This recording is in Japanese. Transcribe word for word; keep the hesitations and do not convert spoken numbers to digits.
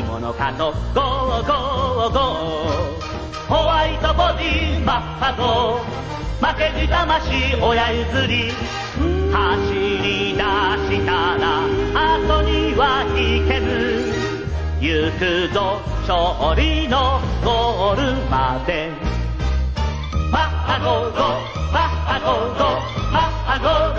何者かとゴーゴーゴーホワイトボディマッハ号負けじ魂親譲り走り出したら後には引けぬ行くぞ勝利のゴールまでマッハ号ゴーマッハ号ゴーマッハ号